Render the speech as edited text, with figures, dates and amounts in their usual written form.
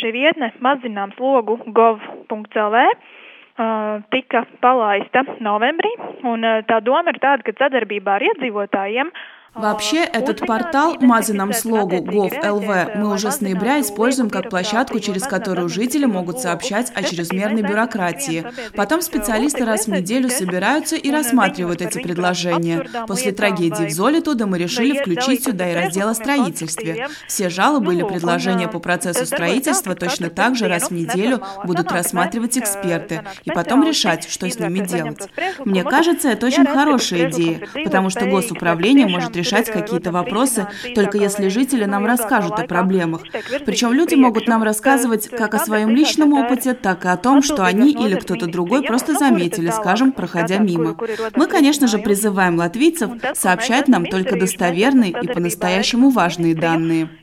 šī vietne mazzināmslogu.gov.lv tika palaista novembrī, un tā doma ir tāda, ka sadarbībā ar iedzīvotājiem. Вообще, этот портал mazinamslogu.gov.lv мы уже с ноября используем как площадку, через которую жители могут сообщать о чрезмерной бюрократии. Потом специалисты раз в неделю собираются и рассматривают эти предложения. После трагедии в Золитуда мы решили включить сюда и раздел о строительстве. Все жалобы или предложения по процессу строительства точно так же раз в неделю будут рассматривать эксперты и потом решать, что с ними делать. Мне кажется, это очень хорошая идея, потому что госуправление может решать какие-то вопросы, только если жители нам расскажут о проблемах. Причем люди могут нам рассказывать как о своем личном опыте, так и о том, что они или кто-то другой просто заметили, скажем, проходя мимо. Мы, конечно же, призываем латвийцев сообщать нам только достоверные и по-настоящему важные данные.